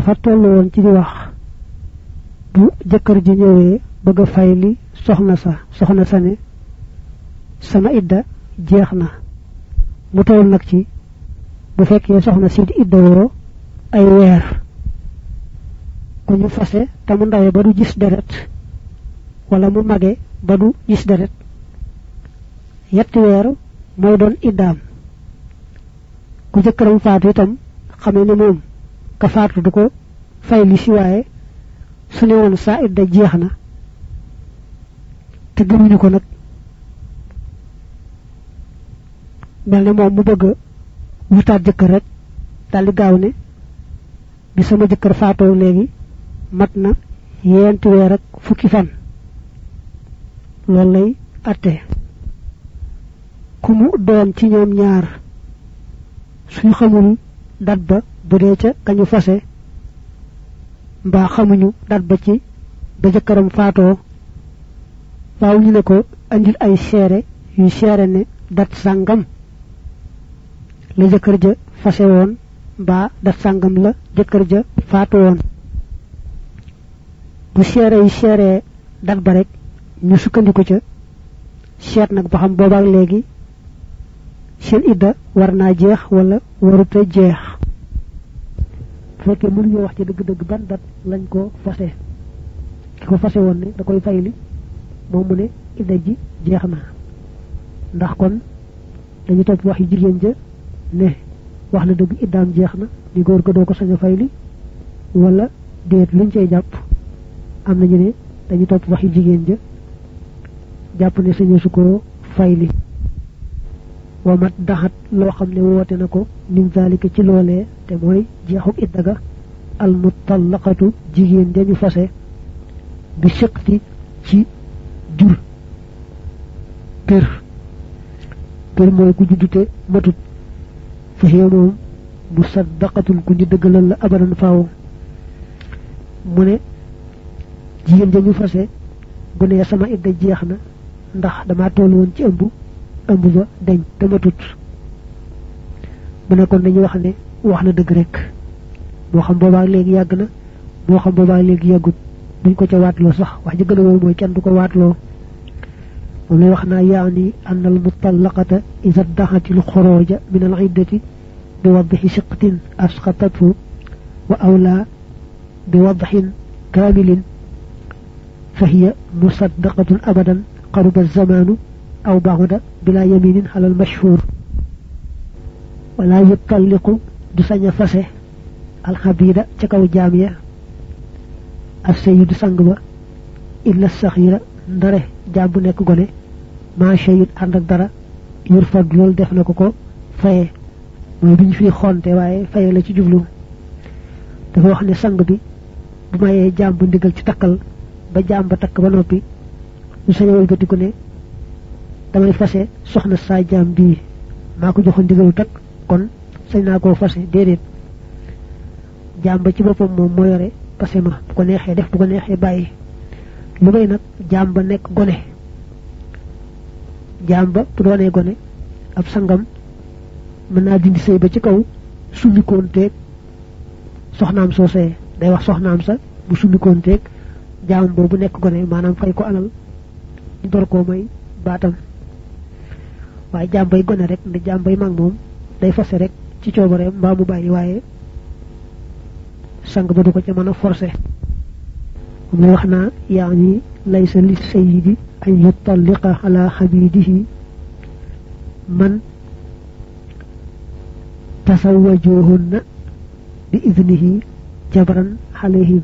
dafa tollu woon ci di wax bu jëkkër ji ñëwee bëgg fay li soxna sa ne sama idda jeex na mu toll nag ci bu fekkee soxna si di idda woo ay weer ku ñu fase te mu ndawe ba du gis deret wala mu mage ba du gis deret yetti weer mooy doon iddaam ku jëkkëram faatu itam xamee ne moom ka faatu du ko fay li si waaye su ne woon saa idda jeex na te gëmuñu ko nag mel ne moom mu bëgg wutaat jëkkër rek daldi gaaw ne bi sama jëkkër faatoo léegi mat na yenti weer ak fukki fan loolu lay atte ku mu doon ci ñoom ñaar suñu xamul dat ba bu dee ca kañu fase mbaa xamuñu dat ba ci ba jëkkëram faatoo waaw ñu ne ko andil ay seere yu seere ne dat sàngam la jëkkër ja fase woon mbaa dat sàngam la jëkkër ja faatu woon bu seere yu seere dat ba rek ñu sukkandiku ca seet nag ba xam boobaak léegi seen idda war naa jeex wala waruta jeex fekkee mënuñoo wax ci dëgg-dëgg ban dat lañ ko fase ki ko fase woon ne da koy fayli moom mu ne idda ji jeex na ndax kon dañu topp wax yi jigéen ja ne wax na dëgg iddaam jeex na di góor ko doo ko sañ a fayli wala déet luñ cay jàpp am nañu ne dañu topp wax yi jigéen ja jàpp ne sañu su ko fayli wa mat daxat loo xam ne woote na ko min zalika ci loolee te mooy jeexuk idda ga al mutallaqatu jigéen dañu fase bi siqti ci jur kër mooy ku juddute matut faxee moom bu saddaqatul ku ñu dëggalal la abadan faaw mu ne jigéen dañu fase bu ne sama idda jeex na ndax dama toll woon ci ëmb ba deñ te matut mu ne kon dañuy wax ne wax na dëgg rek moo xam boobaa léegi yàgg na moo xam boobaa léegi yàggut duñ ko ca waatloo sax wax ji gën a wóor mooy kenn du ko waatloo moom lay wax naa yaani an al mutallaqata ida daxati l xorooja min al iddati bi wadxi siqatin asqatathu wa awla bi wadxin kaamilin fa hiya musaddaqatun abadan qaruba zamanu aw baxda bila yaminin xalal mashhur wala yutalliqu du sañ a fase alxabida ca kaw jaam ya assayidu sang ba illa saxira ndare jaam bu nekk gone ma shayit ànd ak dara yurfad loolu def na ko faye mooy duñ fi xonte waaye faye la ci jublu dafa wax ne sang bi bu mayee jaam bu ndigal ci takkal ba jaam ba takk ba noppi ñu sañ a wëlbatiku ne damay fase soxna saa jaam bii maa ko joxoon ndigalu takk kon sañ naa koo fase déedéet jaam ba ci boppam moom moo yore fase ma bu ko neexee def bu ko neexee bàyyi lu may nag jaam ba nekk gone jaam ba bu doonee gone ab sangam mën naa dindi sëy ba ci kaw summikoonteeg soxnaam soosee day wax soxnaam sa bu summikoonteeg jaam boobu nekk gone maanaam fay ko alal ñu door koo may baatam waaye jaam bay gone rek nda jaam bay mag moom day fase rek ci coobareem mbaa mu bàyyi waaye sang ba du ko ca mën a forcé moom lay wax naa yaani laysa li sayyidi an yutalliqa ala xabidihi man tasawwajuhunna bi idnihi jabran alayhim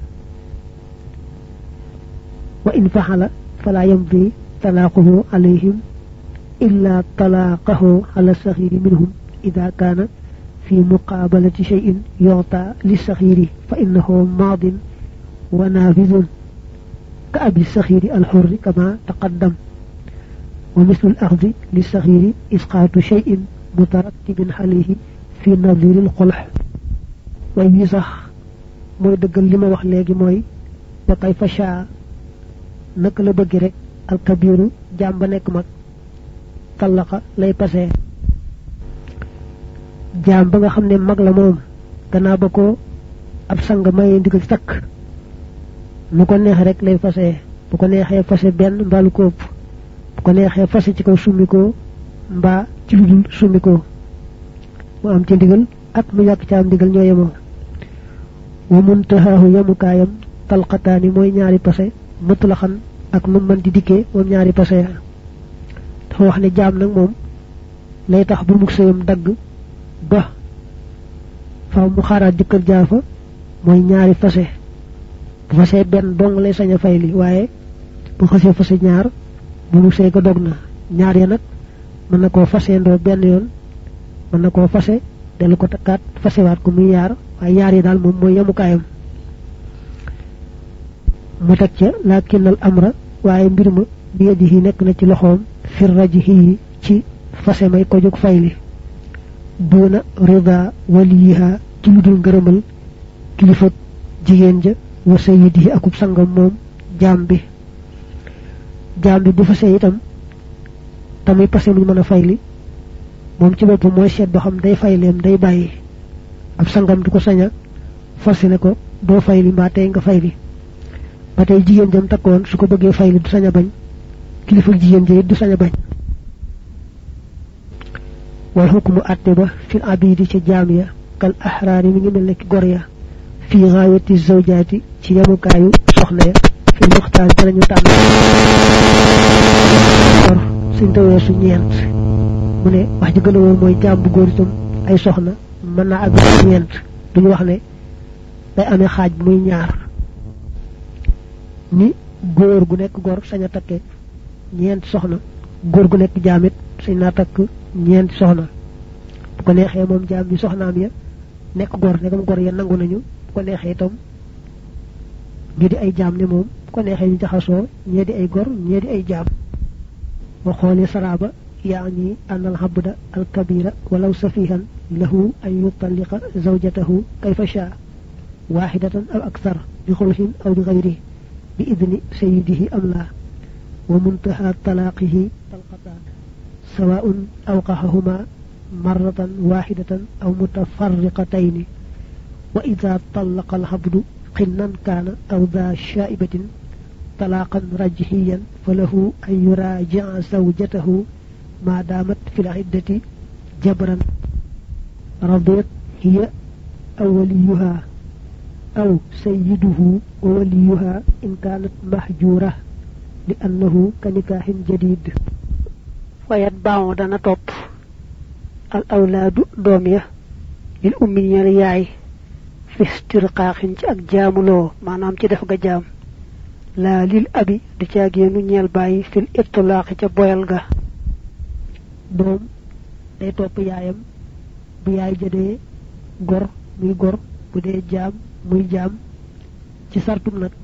wa in faxala fala yamdi talaaquhu alayhim illa talaaqahu ala saxiri minhum ida kaana fi muqaabalati cheyin yuta li saxiri fa innahu maadin wa naafidun ka abi saxiri alxurri kama taqaddam wa mislu al axdi li saxiri isqaatu cheyin mutarattibin alayhi fi nadiri al xulx way wi sax mooy dëggal li ma wax léegi mooy ba kay fasha naka la bëgg rek alkabiru jaam ba nekk mag tallaqa lay pasee jaam ba nga xam ne mag la moom gannaaw ba ko ab sang maye ndigal ci takk lu ko neex rek lay fase bu ko neexee fase benn mbaa lu ko ëpp bu ko neexee fase ci kaw summikoo mbaa ci lu dul summikoo mu am ci ndigal ak mu ñàkk ci am ndigal ñoo yemoo wa muntahaahu yamukaayam talqataani mooy ñaari pase mutlaxan ak nu mën di dikkee moom ñaari pase dafa wax ne jaam nag moom lay tax bu mu sëyam dagg ba faaw mu xaaraat jëkkër jaafa mooy ñaari fase bu fasee benn dong lay sañ a fay li waaye bu xasee fase ñaar bu mu sëy ko dog na ñaar ya nag mën na koo fase ndoo benn yoon mën na koo fase dellu ko takkaat fasewaat ko muy yaar waaye yaar yi daal moom mooy yamukaayam mu teg ca laakinnal amra waaye mbir ma bi yadihi nekk na ci loxoom fir rajihi ci fase may ko jóg fay li duna rida waliha ci lu dul ngërëmal kilifa jigéen ja wa sayyidihi akub sangam moom jaam bi bu fase itam tamuy passé mu mën a fay li moom ci boppam mooy seet ba xam day fayleem day bàyyi ab sangam du ko saña forcé ne ko doo fay li mbaa tey nga fay li ba tey jigéen jam takkoon su ko bëggee fay li du sañ a bañ kilifa jigéen ja it du sañ a bañ wal hukmu atte ba fil abidi ci jaam ya kal ahraari mi ngi mel ne ki gor ya fii gaayati zawjaati ci yamukaayu soxna ya fi muxtaar ci lañu tànn gor suñ tawee su ñeent mu ne wax ji gën a wóor mooy jaam bu góor itam ay soxna mën naa ak ñeent duñu wax ne day amee xaaj bu muy ñaar ni góor gu nekk gor sañ a takke ñeent soxna góor gu nekk jaamit sañ naa takk ñeent soxna bu ko neexee moom jaam bi soxnaam ya nekk gor nekkam gor ya nangu nañu bu ko neexee itam ñu di ay jaam ne moom bu ko neexee ñu jaxasoo ñee di ay gor ñee di ay jaam wa xooli saraba يعني أن العبد الكبير ولو سفيها له أن يطلق زوجته كيف شاء واحدة أو أكثر بخلف أو بغيره بإذن سيده أم لا ومنتهى طلاقه طلقتان سواء أوقعهما مرة واحدة أو متفرقتين وإذا طلق العبد قنا كان أو ذا شائبة طلاقا رجحيا فله أن يراجع زوجته ما دامت في العدة جبرا رضيت هي أو وليها أو سيده ووليها إن كانت محجورة لأنه كنكاح جديد ويتبع دنا توب الأولاد دومية للأمين يلياي في استرقاق اك جاملو مانام ci def ga jam la lil abi du ciagenu ñel bayyi fil itlaq ca boyal ga doom day topp yaayam bu yaay jëdee gor muy gor bu dee jaam muy jaam ci sartum nag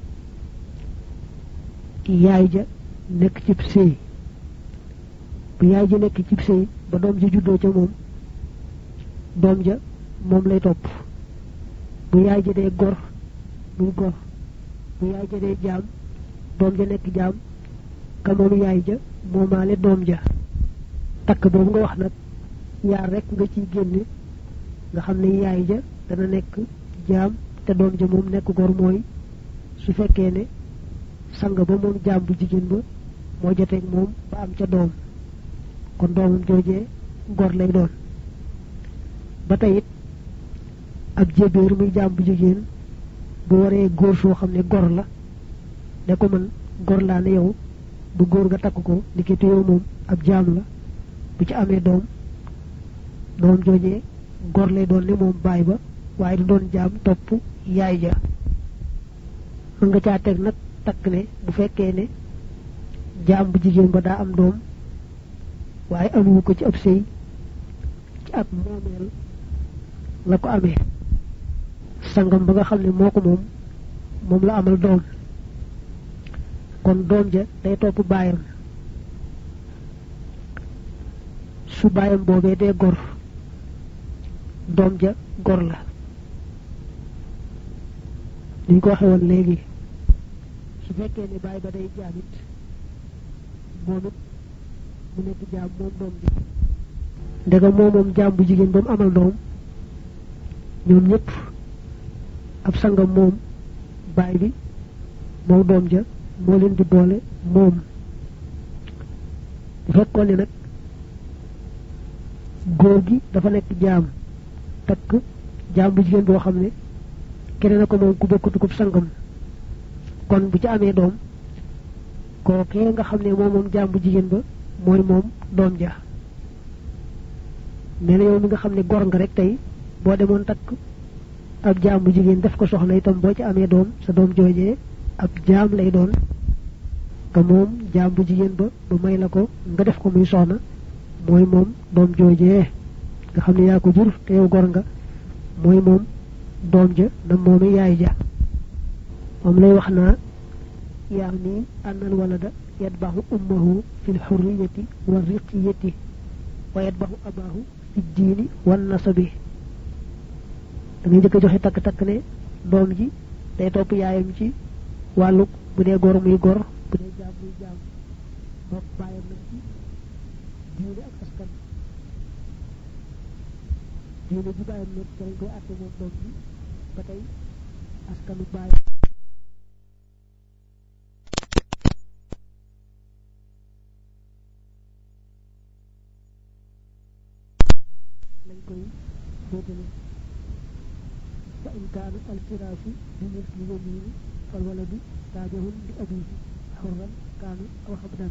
yaay ja nekk cib sëy bu yaay ja nekk cib sëy ba doom ja juddoo ca moom doom ja moom lay topp bu yaay ja dee gor muy gor bu yaay ja dee jaam doom ja nekk jaam ka moom yaay ja moomaale doom ja takk boobu nga wax nag yaar rek nga ciy génne nga xam ne yaay ja dana nekk jaam te doom ja moom nekk gor mooy su fekkee ne sang ba moom jaam bu jigéen ba moo joteeg moom ba am ca doom kon doomam joojee gor lay doon ba tey it ab jébéer muy jaam bu jigéen bu waree góor soo xam ne gor la ne ko man gor laa ne yow bu góor nga takk ko ndikete yow moom ab jaam la bu ci amee doom joojee gor lay doon ne moom baay ba waaye du doon jaam topp yaay ja mën nga caa teg nag takk ne bu fekkee ne jaam bu jigéen ba daa am doom waaye amuwu ko ci ab sëy ci ab moomeel la ko amee sangam ba nga xam ne moo ko moom la amal doom kon doom ja day topp baayam su baayam boobee dee gor doom ja gor la niñ ko waxe woon léegi su fekkee ne baay ba day jaamit moom it mu nekk jaam moom doom ji ndegam moom jaam bu jigéen ba mu amal doom ñoom ñëpp ab sangam moom baay bi moo doom ja moo leen di boole moom bu fekkoon ne nag góor gi dafa nekk jaam takk jaam bu jigéen boo xam ne keneen na ko moom ku bokkatu ko sangam kon bu ci amee doom kookee nga xam ne moom jaam bu jigéen ba mooy moom doom ja nee na yow mi nga xam ne gor nga rek tey boo demoon takk ab jaam bu jigéen def ko soxna itam boo ci amee doom sa doom joojee ab jaam lay doon te moom jaam bu jigéen ba may la ko nga def ko muy soxna mooy moom doom joojee nga xam ne yaa ko jur te yow gor nga mooy moom doom ja na moomi yaay ja moom lay wax naa يعني أن الولد يتبع أمه في الحرية والرقية ويتبع أباه في الدين والنسب dañuy jëk joxe tak tak ne doom ji day top yaayam ci walu bu dé gor muy gor bu dé jaam muy jaam bok bayam nak ci diine ak askan diine ji bayam nak dañ koy atté mom doom ji batay askanu bay lañ koy jotale فإن كان الفراش بملك اليمين فالولد تابع لأبيه حرا كان أو حبدا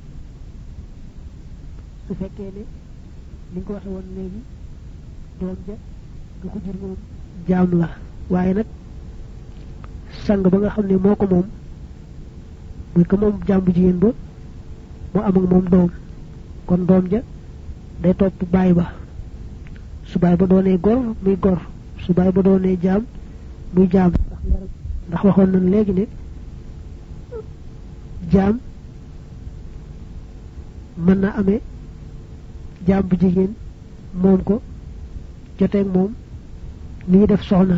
su fekkee ne li ko waxe woon léegi doom ja nga ko jur moom jaam la waaye nag sang ba nga xam ne moo ko moom muy ko moom jaam bu jigéen ba mu am ak moom doom kon doom ja day topp baay ba su baay ba doonee gor muy gor su baay ba doonee jaam muy jaam ndax waxoon nañ léegi ne jaam mën na amee jaam bu jigéen moom ko joteeg moom ni ñu def soxna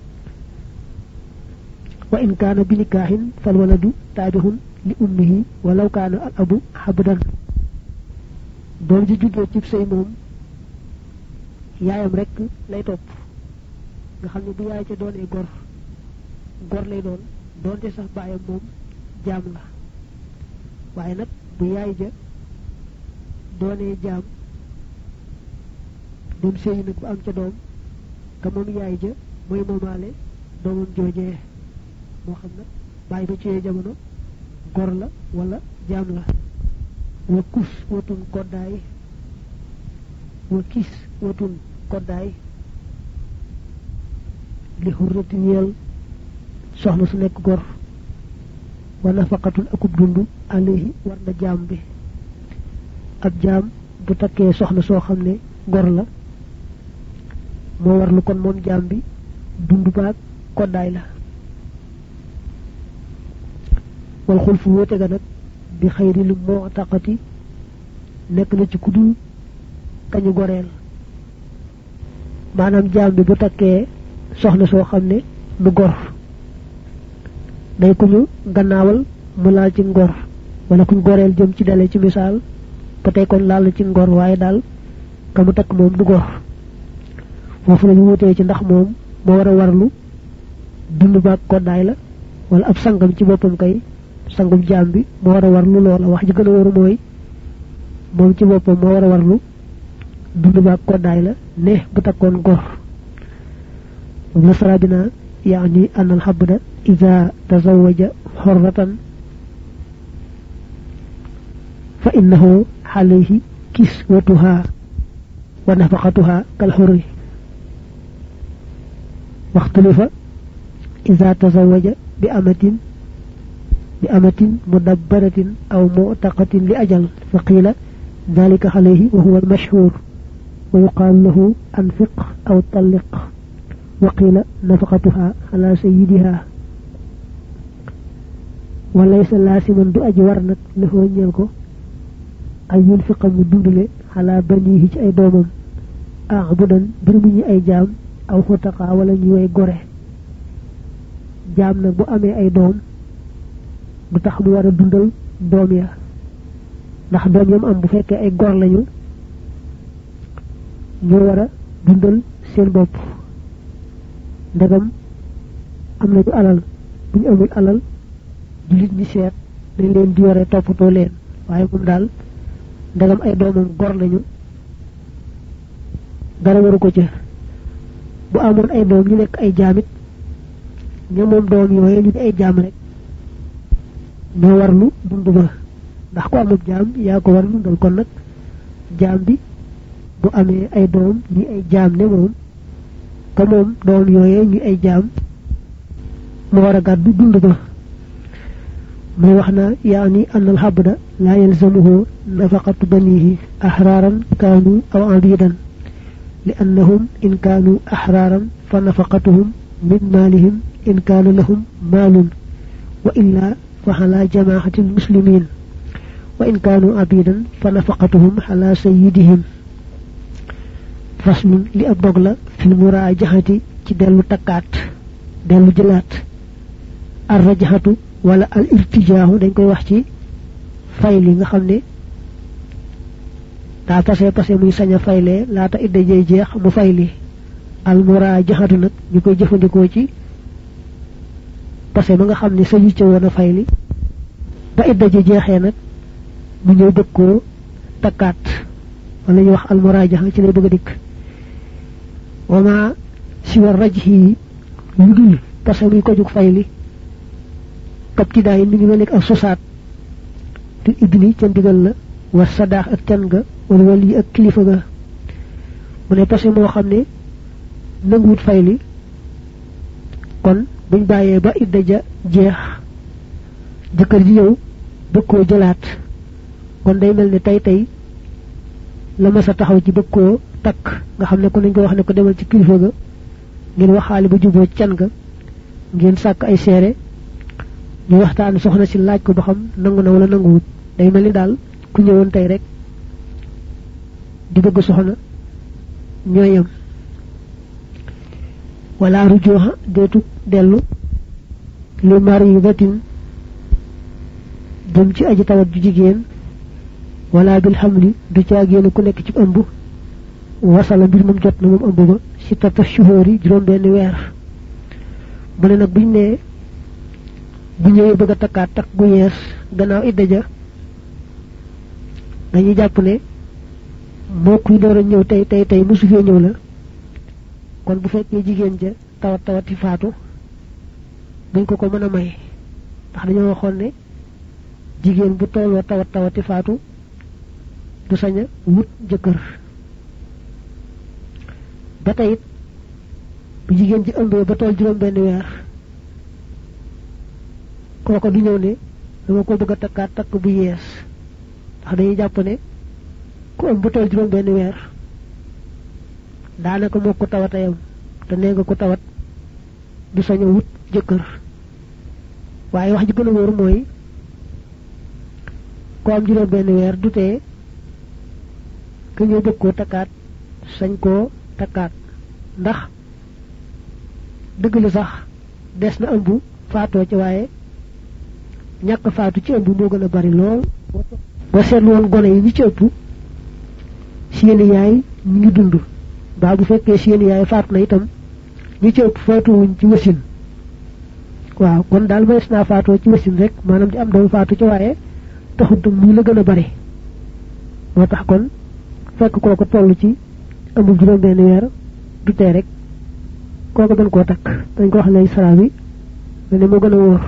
wa in kaana bi nikaahin fal waladu taabihun li ummihi walaw kaana al abu habdan doom ji juddoo ci sëy moom yaayam rek lay topp nga xam ne bu yaay ca doonee gor lay doon doonte sax baayam moom jaam la waaye nag bu yaay ja doonee jaam dem sëy nag bu am ca doom ka moom yaay ja mooy moomaale doomam joojee moo xam nag baay ba ci jamono gor la wala jaam la wa kus watun koddaay wa kis watun koddaay li hurrati ñeel soxna su nekk gor wa nafaqatun akub dundu alayhi war na jaam bi ab jaam bu takkee soxna soo xam ne gor la moo war lu kon moom jaam bi dundu baag koddaay la wal xulfu wóote ga nag bi xayri lu moo taqati nekk na ci kudul kañu goreel maanaam jaam bi bu takkee soxna soo xam ne du gor day ku ñu gannaawal mu laal ci ngor wala kuñ goreel jëm ci dale ci misaal ba tey kon laal ci ngor waaye daal ka mu takk moom du gor foofu lañu wutee ci ndax moom moo war a warlu dund baag koddaay la wala ab sangam ci boppam kay sangum jaam bi moo war a warlu loola wax ji gën a waru mooy moom ci boppam moo war a warlu dund baag koddaay la ne bu takkoon gor nasra bina يعني أن الحبد إذا تزوج حرة فإنه عليه كسوتها ونفقتها كالحر واختلف إذا تزوج بأمة مدبرة أو معتقة لأجل فقيل ذلك عليه وهو المشهور ويقال له أنفق أو طلق وقيل نفقتها على سيدها وليس لازما دو اجي ورنك له ñelko ay yunfiqa mu dundule ala banihi ci ay doomam a'budan bir mu ñi ay jaam aw xutaqa wala ñu way gore jaam nak bu amé ay doom du tax mu wara dundal doom ya ndax doom yam am bu fekke ay gor lañu ñu wara dundal seen bopp ndagam am nañu alal buñu amul alal julit ñi seet dañ leen di yore toppatoo leen waaye moom daal ndagam ay doomam gor lañu dara waru ko ci bu amoon ay doom ñu nekk ay jaamit ña moom doom yooyu ñu ay jaam rek ñoo warlu dund ba ndax ko amul jaam yaa ko warlu dal kon nag jaam bi bu amee ay doom ñi ay jaam ne moom ka moom doom yooyee ñu ay jaam mu war a gàddu dund ba muy wax na yaani annal habda la yalzamuhu nafaqatu banihi ahraran kanu aw abidan لأنهم إن كانوا أحرارا فنفقتهم من مالهم إن كان لهم مال وإلا فعلى جماعة المسلمين وإن كانوا عبيدا فنفقتهم على سيدهم فصل لأبدغل في المراجعة دلو تكات دلو جلات الرجحة ولا الارتجاه دنجكاي wax ci fayli nga xamne da passé muy saña faylé laata idda jey jeex mu fayli al murajahatu nak ñukoy jëfëndiko ci passé ma nga xamni sañu ci wona fayli ba idda ji jeexé nak mu ñew dekko takat wala ñu wax al murajaha ci lay bëgg dik wama siwa rajhi ludul passé muy ko juk fayli kap ci daay mi ngi nek ak sosat te ibni ci ndigal la wa sadaax ak can ga wala wali ak kilifa ga mu ne passé moo xam ne nanguwut fayli kon buñ bàyyee ba idda ja jeex jëkkër ji ñëw bëgg koo jëlaat kon day mel ne tey la ma sa taxaw ci bëgg koo takk nga xam ne ko nañ ko wax ne ko demal ci kilifa ga ngeen waxaale ba juboo can ga ngeen sàkk ay seere ñu waxtaan soxna si laaj ko ba xam nangu na wala nanguwut day mel ni daal ku ñëwoon tey rek di bëgg soxna ñooyam wala rujuha deetu dellu li maridatin jëm ci aji tawat ju jigéen wala bil hamli du caagéen ku nekk ci ëmb wasala mbir moom jot na moom ëmb ba si tata shuhuri juróom benn weer mu ne nag buñ ne bu ñëwee bëgg a takkaat takk gu yees gannaaw idda ja dañuy jàpp ne moo kuy door a ñëw tey musu fee ñëw la kon bu fekkee jigéen ja tawati faatu duñ ko mën a may ndax dañoo waxoon ne jigéen bu tolloo tawati faatu du saña wut jëkkër ba tey it bu jigéen ji ëmbee ba toll juróom benn weer kooko du ñëw ne dama ko bëgg a takkaat takk bu yees ndax dañuy jàpp ne ku ëmb ba toll juróom benn weer daanaka moo ko tawatayam te nee nga ko tawat du sañ a wut jëkkër waaye wax ji gën a wóor mooy ko am juróom benn weer du tee ku ñëw bëgg koo takkaat sañ koo takkaat ndax dëgg la sax des na ëmb faatoo ci waaye ñàkk faatu ci ëmb moo gën a bari lool boo seetlu woon gone yi ñi ci ëpp seeni yaay ñu ngi dund baa bu fekkee seeni yaay faatu na itam ñi ci ëpp faatuwuñ ci wasin waaw kon daal mënees naa faatoo ci wasin rek maanaam di am doom faatu ci waaye taxut muy la gën a bari moo tax kon fekk kooku toll ci amul juróom benn weer du tee rek kooku gën koo takk dañ ko wax lay sara bi ne moo gën a wóor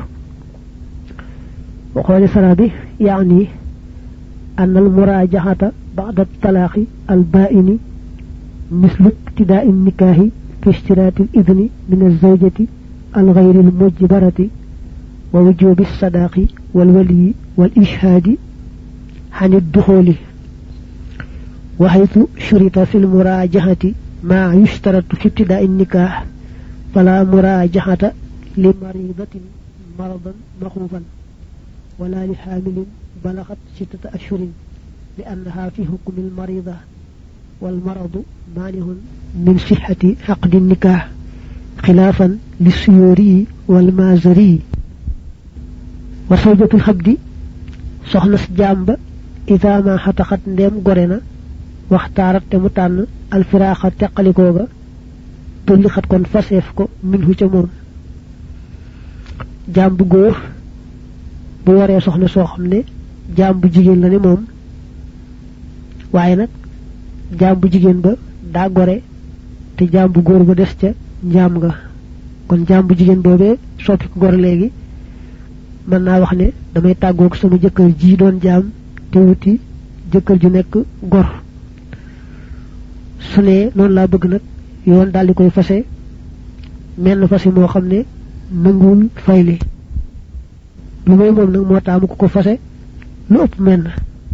وقال سرابي يعني أن المراجعة بعد الطلاق البائن مثل ابتداء النكاح في اشتراط الإذن من الزوجة الغير المجبرة ووجوب الصداق والولي والإشهاد عن الدخول وحيث شرط في المراجعة ما يشترط في ابتداء النكاح فلا مراجعة لمريضة مرضا مخوفا ولا لحامل بلغت 6 أشهر لأنها في حكم المريضة والمرض مانع من صحة عقد النكاح خلافا للسيوري والمازري وزوجة الحبد soxnas jamba idha ma xataxat ndem gorena waxtaarat te mu tànn alfiraaxa teqalikoo ga tulli xat kon faseef ko minhu ca moom jaam bu góor bu waree soxna soo xam ne jaam bu jigéen la ne moom waaye nag jaam bu jigéen ba daa gore te jaam bu góor ba des ca njaam nga kon jaam bu jigéen boobee soppi ko gor léegi mën naa wax ne damay tàggoog sama jëkkër ji doon jaam te wuti jëkkër ju nekk gor su ne noonu laa bëgg nag yoon daal di koy fase menn fase moo xam ne nanguwul fayli lu may moom nag moo taamu ko fase lu ëpp menn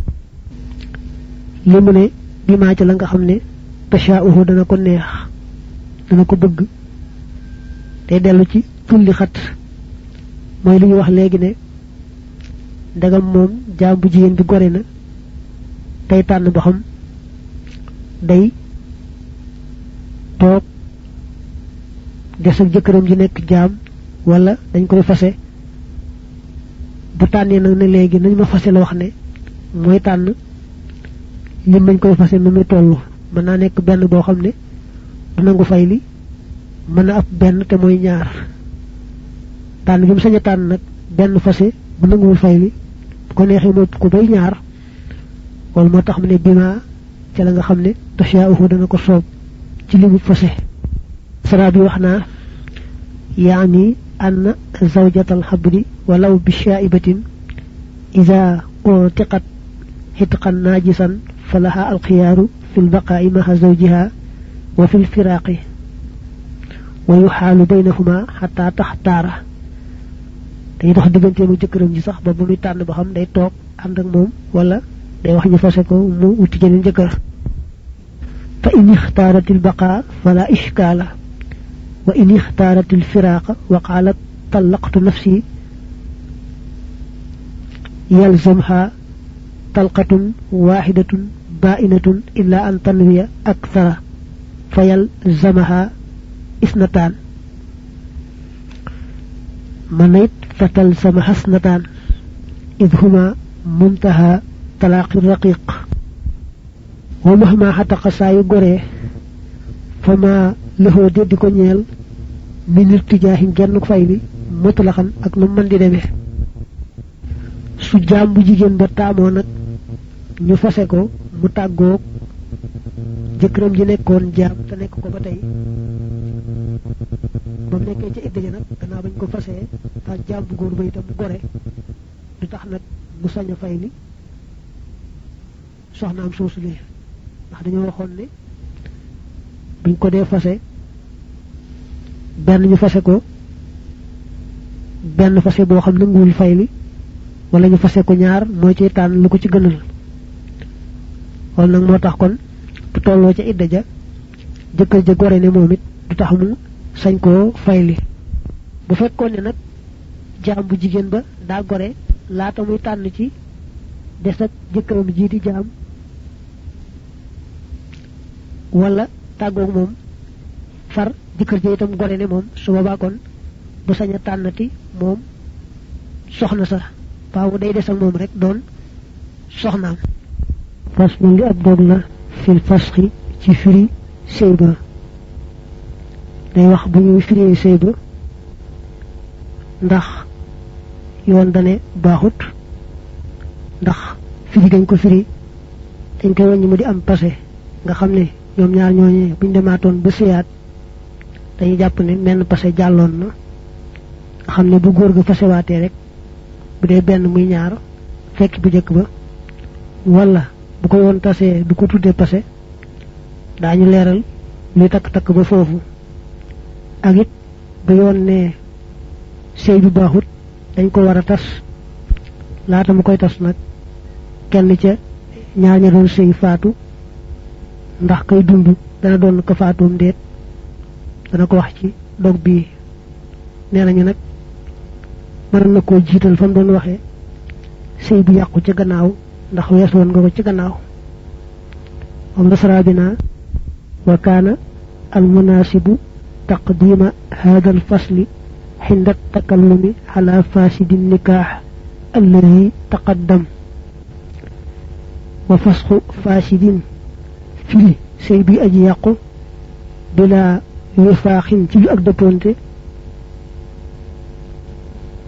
li mu ne bi maa ci la nga xam ne tashaa'uhu dana ko neex dana ko bëgg te dellu ci tulli xat mooy li ñu wax léegi ne ndegam moom jaam bu jigéen bi gore na tey tànn ba xam day toog des ak jëkkëram ji nekk jaam wala dañ koy fase bu tànnee nag ne léegi nañ ma fase la wax ne mooy tànn lim nañ koy fase nu muy toll mën naa nekk benn boo xam ne du nangu fay li mën na ab benn te mooy ñaar tànn bi mu sañ a tànn nag benn fase bu nanguwul fay li bu ko neexee mu ko bay ñaar wala moo tax mu ne bima ca la nga xam ne tashaa'uhu dana ko soob ci limu fase sara bi wax naa yaani anna zawjatal habdi walaw bi shaa'ibatin iza utiqat hitqan najisan falaha alxiyaaru fi lbaqaa'i maha zawjiha wa fi lfiraaqi wa yuxaalu baynahuma xataa taxtaara day dox digganteemu jëkkëram ji sax ba bu muy tànn ba xam day toog ànd ak moom wala day wax ñu fase ko mu wuti jeneen jëkkër fa in ixtaarat albaqaa fala ishkaala wa in ixtaarat alfiraaqa wa qaalat talaqtu nafsi yalzamha talqatun waaxidatun baa'inatun illa an tanwiya akthara fa yalzamaha isnataan manit fatalzamaha isnataan id huma muntaha talaaqi raqiq wa mahma xataqa saa yu goree fa ma lëxoo déddi ko ñeel min irtijaahin genn fay bi mutlaxan ak nu mën di demee su jaam bu jigéen ba taamoo nag ñu fase ko mu tàggoog jëkkëram ji nekkoon jaam te nekk ko ba tey ba mu nekkee ca idda ja nag gannaaw bañ ko fasee tax jaam bu góor ba itam mu gore du tax nag mu sañ a fay li soxnaam soosu lee ndax dañoo waxoon ne buñ ko dee fase benn ñu fase ko benn fase boo xam nanguwul fay li wala ñu fase ko ñaar moo ci tànn lu ko ci gënal wala nag moo tax kon bu tolloo ca idda ja jëkkër ja gore ne moom it du tax mu sañ koo fay li bu fekkoon ne nag jaam bu jigéen ba daa gore laata muy tànn ci des ak jëkkëram jii di jaam wala tàggoog moom far jëkkër ja itam gore ne moom su boobaa kon bu sañ a tànnati moom soxna sa faaw day des ak moom rek doon soxnaam faslu li ab dog la fil fasxi ci firi sëy ba day wax bu ñuy firee sëy ba ndax yoon dane baaxut ndax firi gañ ko firi dañ koy wàññi mu di am passé nga xam ne ñoom ñaar ñooñee buñ demaatoon ba séyaat dañuy jàpp ne menn passé jàlloon na nga xam ne bu góor ga fasewaatee rek bu dee benn muy ñaar fekk bu jëkk ba wala bu ko yoon tasee du ko tuddee passé daañu leeral luy takk-takk ba foofu ak it ba yoon ne sëy bi baaxut dañ ko war a tas laata mu koy tas nag kenn ca ñaar ña doon sëy faatu ndax kay dund dana doon ko faatoom déet dana ko wax ci dog bii nee nañu nag mën na koo jiital fa mu doon waxee sëy bu yàqu ci gannaaw ndax wees woon nga ko ci gannaaw moom nasara bi naa wa kaana al munaasibu taqdima hada al fasli xinda takallumi ala fasidi nikaax alladi taqaddam wa fasxu fasidin firi sëy bi aji yàqu bila wifaaxin ci lu ak dëppoonte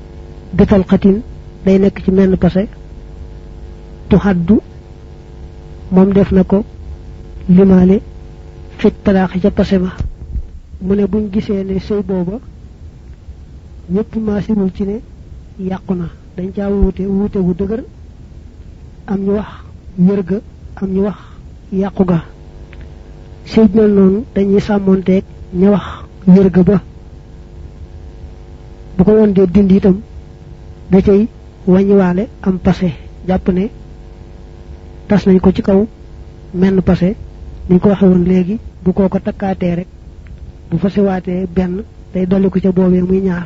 bitalqatin day nekk ci menn passé tu haddu moom def na ko limaale fit talaaxi ca passé ma mu ne buñ gisee ne sëy booba ñëpp maasiwul ci ne yàqu na dañ caa wuute wuute wu dëgër am ñu wax wér ga am ñu wax yàqu ga sëy mel noonu dañuy sàmmoonteeg ña wax wér ga ba bu ko yoon dee dindi itam da cay wàññiwaale am passé jàpp ne tas nañ ko ci kaw menn passé niñ ko waxe woon léegi bu kooko takkaatee rek bu fasewaatee benn day dolli ko ca boobee muy ñaar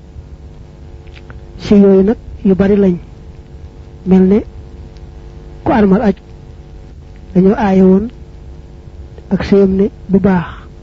si yooyu nag yu bari lañ mel ne ku armal aj dañoo aaye woon ak sëyam ne bu baax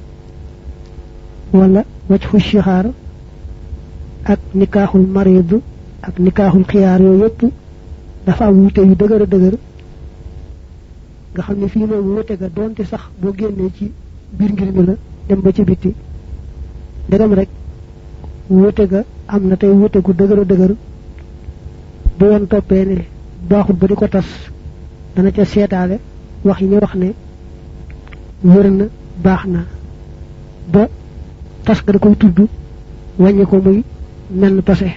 wala wacc fu shixaar ak nikaaxul marid ak nikaaxul xiyaar yooyu yépp dafa am wuute yu dëgër a dëgër nga xam ne fii moom wuute ga doonte sax boo génnee ci biir ngir mi la dem ba ci bitti ndegam rek wuute ga am na tey wuute gu dëgër a dëgër bu yoon toppee ne baaxul ba di ko tas dana ca seetaale wax yi ñu wax ne wër na baax na ba tas ga da koy tudd wàññi ko muy menn passé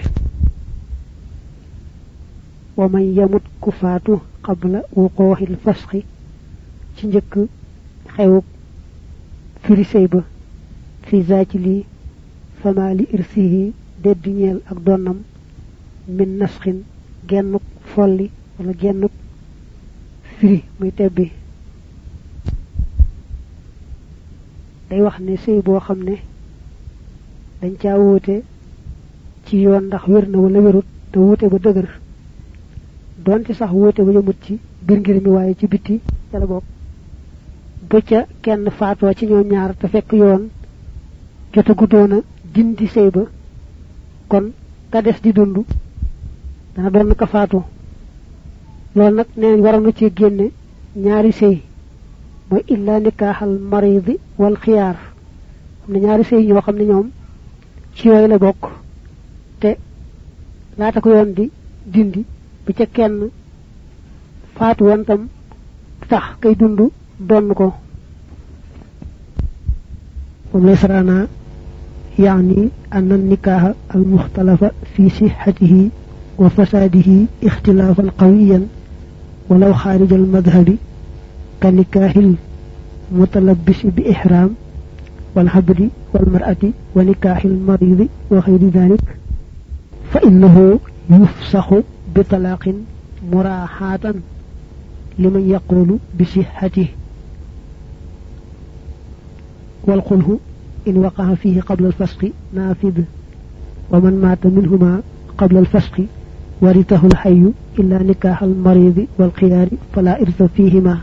wa man yamut ku faatu qabla wuquuxil fasxi ci njëkk xewuk firi sëy ba fi zaaci lii fama li irsihi deddi ñeel ak donnam min nasxin gennuk folli wala gennuk firi muy tebbi day wax ne sëy boo xam ne dañ caa wuute ci yoon ndax wér na wala wérut te wuute ba dëgër doonte sax wuute ba yëmut ci biir ngir mi waaye ci bitti ca la bokk bu ca kenn faatoo ci ñoom ñaar te fekk yoon jotagutoon a dindi sëy ba kon ka des di dund dana doon ka faatu loolu nag neen waroon na ci génne ñaari sëy mooy illa nikaaxal maridi wal xiyaar xam ne ñaari sëy ñoo xam ne ñoom ci yooyu la bokk te laata ko yoon di dindi bu ca kenn faatu woon tam tax kay dund donn ko moom lay sarana يعني أن النكاح المختلف في صحته وفساده اختلافا قويا ولو خارج المذهب كنكاح المتلبس بإحرام والعبد والمرأة ونكاح المريض وغير ذلك فإنه يفسخ بطلاق مراحاة لمن يقول بصحته والخلع إن وقع فيه قبل الفسق نافذ ومن مات منهما قبل الفسق ورثه الحي إلا نكاح المريض والخيار فلا إرث فيهما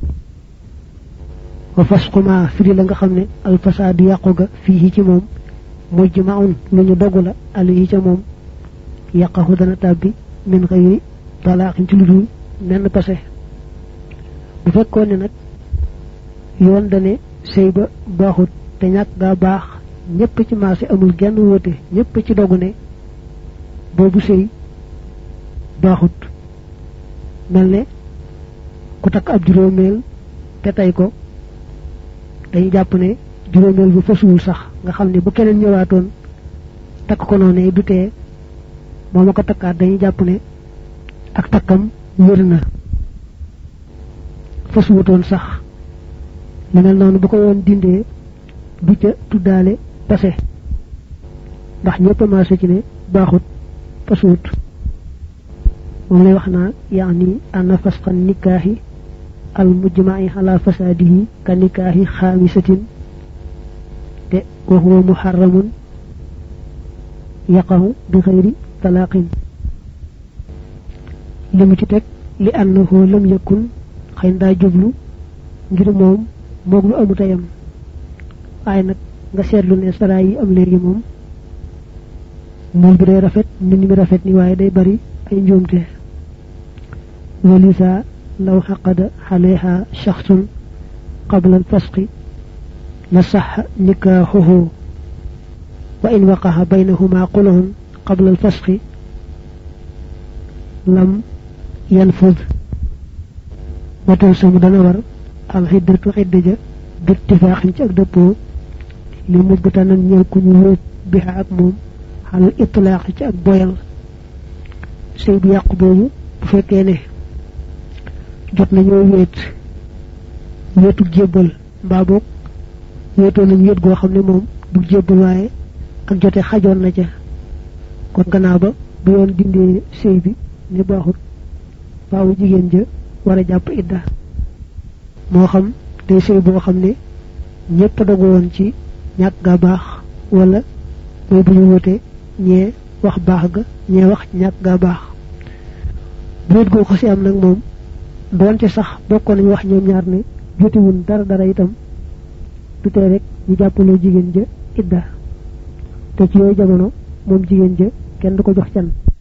وفسق ما في لنغا خامني الفساد يقوغا فيه ci mom mujma'un luñu dogula alayhi ci mom yaqahu dana tabbi min ghayri talaqin ci ludul nenn passé bu fekkone nak yoon dane sey ba baxut te ñak ga bax ñepp ci marché amul genn wote ñepp ci dogu ne bobu sey baxut melne ku tak ab juromel te tay ko dañu japp ne juromel bu fassul sax nga xamne bu keneen ñëwaatoon tak ko noné du té momako takkat dañu japp ne ak takam wërna fassuutoon sax lu mel noonu bu ko woon dindee du ca tuddaale passé ndax ñëpp marché ci ne baaxut fassuut moom lay wax naa yaani anna fasqa nikaahi al mujma'i ala fasadihi ka nikaahi xaamisatin te wa huwa muharramun yaqahu bi xayri talaqin limu ci teg li annahu lam yakun xëy ndaa jublu ngir moom moog lu amu tayam waaye nag nga seetlu ne sara yi am léegi moom moom bi day rafet nit ñi rafet ni waaye day bari ay njuumte ولذا لو حقد عليها شخص قبل الفسق لصح نكاحه وإن وقع بينهما قلع قبل الفسق lam yanfud watul samu dana war al hiddatu hiddaja bittifaqin ci ak deppo li mubtanan ñeel ku ñu wéet biha ak moom xal itlaq ci ak boyal sey bu yàqu boobu bu fekkee ne jot nañoo wéetu jébbal mbaa boog wéetoo nañ wéet goo xam ne moom du jébbal waaye ak jote xajoon na ca kon gannaaw ba bu yoon dindee sey bi ne baaxut faawu jigéen ja war a jàpp idda moo xam day sey boo xam ne ñépp a dogu woon ci ñàkk ga baax wala mooy bu ñu wóote ñee wax baax ga ñee wax ñàkk ga baax bu wéet goo xasi am nag moom doonte sax bokkoon nañu wax ñoom ñaar ne jotiwun dara itam du tee rek ñu jàppaloo jigéen ja idda te ci yooyu jamono moom jigéen ja kenn du ko jox can